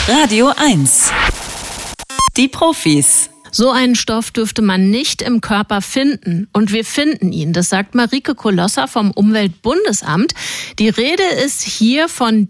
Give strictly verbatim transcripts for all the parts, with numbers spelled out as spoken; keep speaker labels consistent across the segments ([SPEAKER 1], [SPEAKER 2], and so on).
[SPEAKER 1] Radio eins. Die Profis.
[SPEAKER 2] So einen Stoff dürfte man nicht im Körper finden. Und wir finden ihn. Das sagt Marieke Kolosser vom Umweltbundesamt. Die Rede ist hier von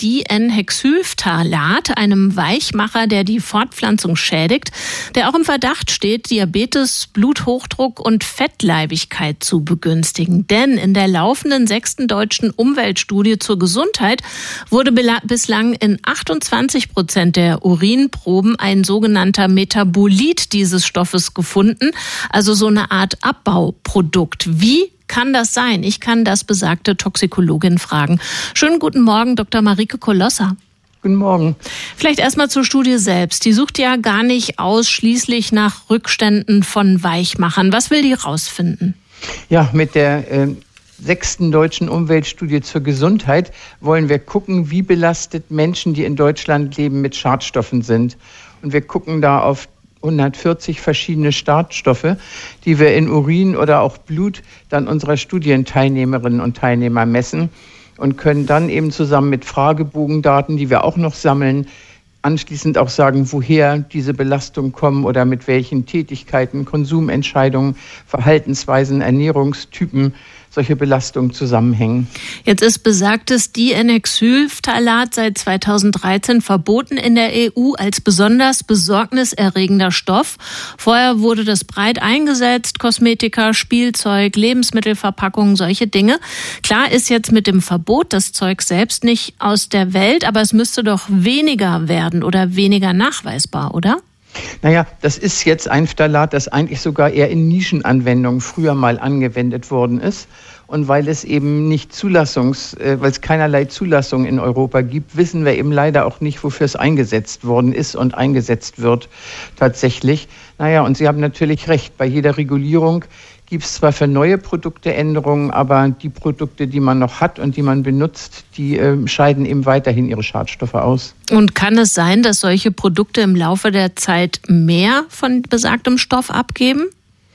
[SPEAKER 2] Di-N-Hexylphthalat, einem Weichmacher, der die Fortpflanzung schädigt, der auch im Verdacht steht, Diabetes, Bluthochdruck und Fettleibigkeit zu begünstigen. Denn in der laufenden sechsten deutschen Umweltstudie zur Gesundheit wurde bislang in achtundzwanzig Prozent der Urinproben ein sogenannter Metabolit dieses Stoffes gefunden, also so eine Art Abbauprodukt. Wie kann das sein? Ich kann das besagte Toxikologin fragen. Schönen guten Morgen, Doktor Marieke Kolosser.
[SPEAKER 3] Guten Morgen.
[SPEAKER 2] Vielleicht erstmal zur Studie selbst. Die sucht ja gar nicht ausschließlich nach Rückständen von Weichmachern. Was will die rausfinden?
[SPEAKER 3] Ja, mit der äh, sechsten deutschen Umweltstudie zur Gesundheit wollen wir gucken, wie belastet Menschen, die in Deutschland leben, mit Schadstoffen sind. Und wir gucken da auf hundertvierzig verschiedene Schadstoffe, die wir in Urin oder auch Blut dann unserer Studienteilnehmerinnen und Teilnehmer messen und können dann eben zusammen mit Fragebogendaten, die wir auch noch sammeln, anschließend auch sagen, woher diese Belastungen kommen oder mit welchen Tätigkeiten, Konsumentscheidungen, Verhaltensweisen, Ernährungstypen solche Belastungen zusammenhängen.
[SPEAKER 2] Jetzt ist besagtes Di-N-Hexylphthalat seit zweitausenddreizehn verboten in der E U als besonders besorgniserregender Stoff. Vorher wurde das breit eingesetzt, Kosmetika, Spielzeug, Lebensmittelverpackungen, solche Dinge. Klar ist jetzt mit dem Verbot das Zeug selbst nicht aus der Welt, aber es müsste doch weniger werden oder weniger nachweisbar, oder?
[SPEAKER 3] Naja, das ist jetzt ein Phthalat, das eigentlich sogar eher in Nischenanwendungen früher mal angewendet worden ist. Und weil es eben nicht Zulassungs, äh, weil es keinerlei Zulassung in Europa gibt, wissen wir eben leider auch nicht, wofür es eingesetzt worden ist und eingesetzt wird tatsächlich. Naja, und Sie haben natürlich recht, bei jeder Regulierung gibt es zwar für neue Produkte Änderungen, aber die Produkte, die man noch hat und die man benutzt, die äh, scheiden eben weiterhin ihre Schadstoffe aus.
[SPEAKER 2] Und kann es sein, dass solche Produkte im Laufe der Zeit mehr von besagtem Stoff abgeben?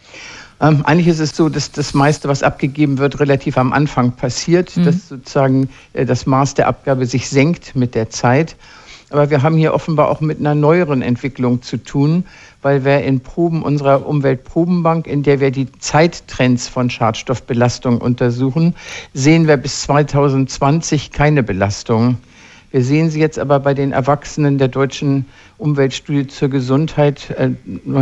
[SPEAKER 3] Ähm, eigentlich ist es so, dass das meiste, was abgegeben wird, relativ am Anfang passiert, mhm. dass sozusagen äh, das Maß der Abgabe sich senkt mit der Zeit. Aber wir haben hier offenbar auch mit einer neueren Entwicklung zu tun, weil wir in Proben unserer Umweltprobenbank, in der wir die Zeittrends von Schadstoffbelastung untersuchen, sehen wir bis zweitausendzwanzig keine Belastung. Wir sehen sie jetzt aber bei den Erwachsenen der deutschen Umweltstudie zur Gesundheit äh,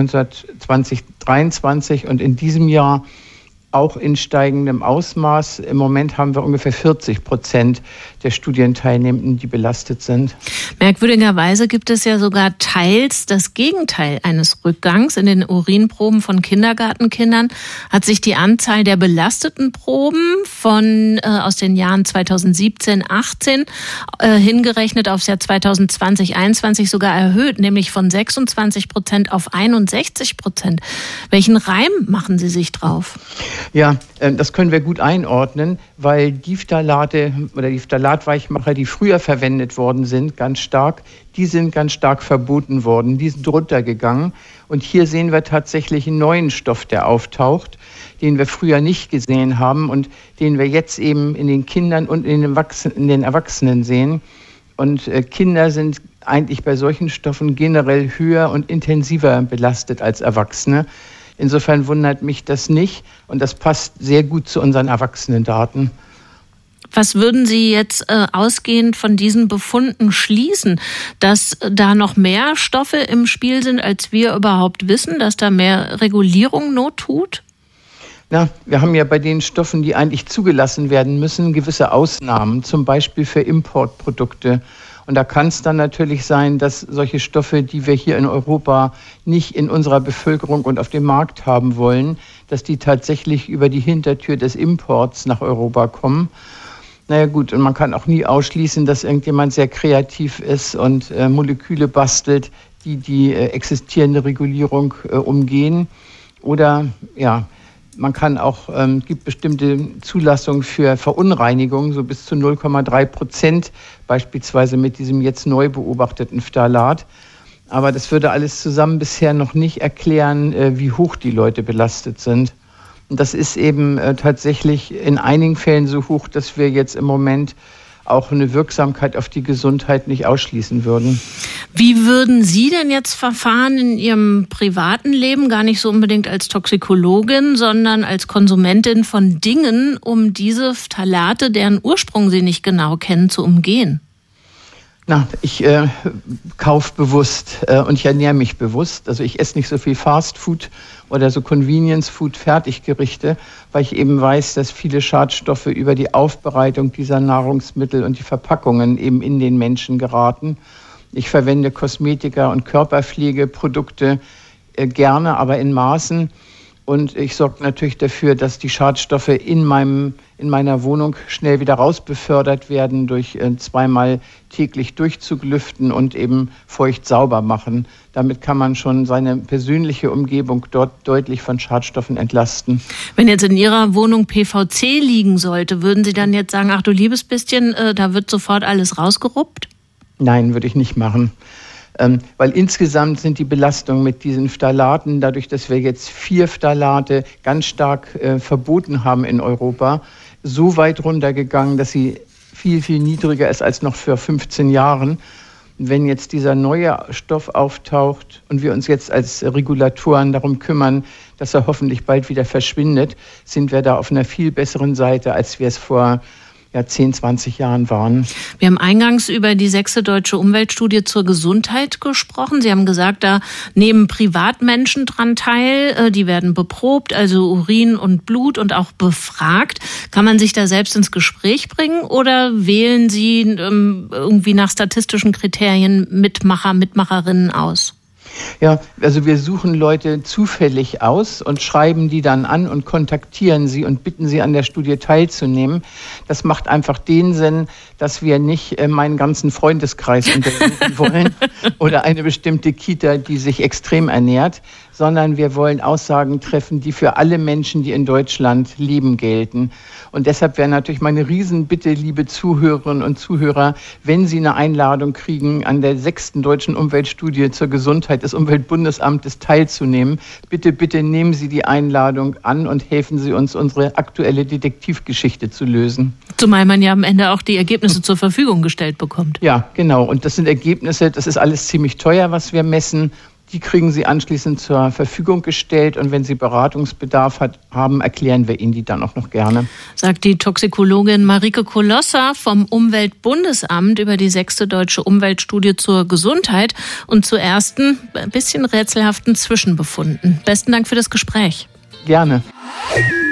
[SPEAKER 3] zweitausenddreiundzwanzig und in diesem Jahr auch in steigendem Ausmaß. Im Moment haben wir ungefähr vierzig Prozent der Studienteilnehmenden, die belastet sind.
[SPEAKER 2] Merkwürdigerweise gibt es ja sogar teils das Gegenteil eines Rückgangs. In den Urinproben von Kindergartenkindern hat sich die Anzahl der belasteten Proben von äh, aus den Jahren zweitausendsiebzehn, achtzehn äh, hingerechnet aufs Jahr zweitausendzwanzig, einundzwanzig sogar erhöht, nämlich von sechsundzwanzig Prozent auf einundsechzig Prozent. Welchen Reim machen Sie sich drauf?
[SPEAKER 3] Ja, das können wir gut einordnen, weil die Phthalate oder die Phthalatweichmacher, die früher verwendet worden sind, ganz stark, die sind ganz stark verboten worden, die sind runtergegangen. Und hier sehen wir tatsächlich einen neuen Stoff, der auftaucht, den wir früher nicht gesehen haben und den wir jetzt eben in den Kindern und in den Erwachsenen, in den Erwachsenen sehen. Und äh, Kinder sind eigentlich bei solchen Stoffen generell höher und intensiver belastet als Erwachsene. Insofern wundert mich das nicht und das passt sehr gut zu unseren Erwachsenendaten.
[SPEAKER 2] Was würden Sie jetzt äh, ausgehend von diesen Befunden schließen, dass da noch mehr Stoffe im Spiel sind, als wir überhaupt wissen, dass da mehr Regulierung Not tut?
[SPEAKER 3] Na, wir haben ja bei den Stoffen, die eigentlich zugelassen werden müssen, gewisse Ausnahmen, zum Beispiel für Importprodukte. Und da kann es dann natürlich sein, dass solche Stoffe, die wir hier in Europa nicht in unserer Bevölkerung und auf dem Markt haben wollen, dass die tatsächlich über die Hintertür des Imports nach Europa kommen. Naja gut, und man kann auch nie ausschließen, dass irgendjemand sehr kreativ ist und äh, Moleküle bastelt, die die äh, existierende Regulierung äh, umgehen. Oder ja, man kann auch, ähm, gibt bestimmte Zulassungen für Verunreinigungen, so bis zu null Komma drei Prozent, beispielsweise mit diesem jetzt neu beobachteten Phthalat. Aber das würde alles zusammen bisher noch nicht erklären, äh, wie hoch die Leute belastet sind. Und das ist eben äh, tatsächlich in einigen Fällen so hoch, dass wir jetzt im Moment auch eine Wirksamkeit auf die Gesundheit nicht ausschließen würden.
[SPEAKER 2] Wie würden Sie denn jetzt verfahren in Ihrem privaten Leben, gar nicht so unbedingt als Toxikologin, sondern als Konsumentin von Dingen, um diese Phthalate, deren Ursprung Sie nicht genau kennen, zu umgehen?
[SPEAKER 3] Na, ich äh, kaufe bewusst äh, und ich ernähre mich bewusst. Also ich esse nicht so viel Fast Food oder so Convenience Food, Fertiggerichte, weil ich eben weiß, dass viele Schadstoffe über die Aufbereitung dieser Nahrungsmittel und die Verpackungen eben in den Menschen geraten. Ich verwende Kosmetika und Körperpflegeprodukte äh, gerne, aber in Maßen. Und ich sorge natürlich dafür, dass die Schadstoffe in meinem, in meiner Wohnung schnell wieder rausbefördert werden durch äh, zweimal täglich Durchzuglüften und eben feucht sauber machen. Damit kann man schon seine persönliche Umgebung dort deutlich von Schadstoffen entlasten.
[SPEAKER 2] Wenn jetzt in Ihrer Wohnung P V C liegen sollte, würden Sie dann jetzt sagen, ach du liebes bisschen, äh, da wird sofort alles rausgeruppt?
[SPEAKER 3] Nein, würde ich nicht machen. Ähm, weil insgesamt sind die Belastungen mit diesen Phthalaten, dadurch, dass wir jetzt vier Phthalate ganz stark äh, verboten haben in Europa, so weit runtergegangen, dass sie viel, viel niedriger ist als noch vor fünfzehn Jahren. Wenn jetzt dieser neue Stoff auftaucht und wir uns jetzt als Regulatoren darum kümmern, dass er hoffentlich bald wieder verschwindet, sind wir da auf einer viel besseren Seite, als wir es vor ja, zehn, zwanzig Jahren waren.
[SPEAKER 2] Wir haben eingangs über die sechste deutsche Umweltstudie zur Gesundheit gesprochen. Sie haben gesagt, da nehmen Privatmenschen dran teil. Die werden beprobt, also Urin und Blut und auch befragt. Kann man sich da selbst ins Gespräch bringen oder wählen Sie ähm, irgendwie nach statistischen Kriterien Mitmacher, Mitmacherinnen aus?
[SPEAKER 3] Ja, also wir suchen Leute zufällig aus und schreiben die dann an und kontaktieren sie und bitten sie an der Studie teilzunehmen. Das macht einfach den Sinn, dass wir nicht äh, meinen ganzen Freundeskreis untersuchen wollen oder eine bestimmte Kita, die sich extrem ernährt, sondern wir wollen Aussagen treffen, die für alle Menschen, die in Deutschland leben, gelten. Und deshalb wäre natürlich meine Riesenbitte, liebe Zuhörerinnen und Zuhörer, wenn Sie eine Einladung kriegen, an der sechsten deutschen Umweltstudie zur Gesundheit des Umweltbundesamtes teilzunehmen, bitte, bitte nehmen Sie die Einladung an und helfen Sie uns, unsere aktuelle Detektivgeschichte zu lösen.
[SPEAKER 2] Zumal man ja am Ende auch die Ergebnisse zur Verfügung gestellt bekommt.
[SPEAKER 3] Ja, genau. Und das sind Ergebnisse, das ist alles ziemlich teuer, was wir messen. Die kriegen Sie anschließend zur Verfügung gestellt und wenn Sie Beratungsbedarf hat, haben, erklären wir Ihnen die dann auch noch gerne.
[SPEAKER 2] Sagt die Toxikologin Marike Kolosser vom Umweltbundesamt über die sechste deutsche Umweltstudie zur Gesundheit und zu ersten, ein bisschen rätselhaften Zwischenbefunden. Besten Dank für das Gespräch.
[SPEAKER 3] Gerne.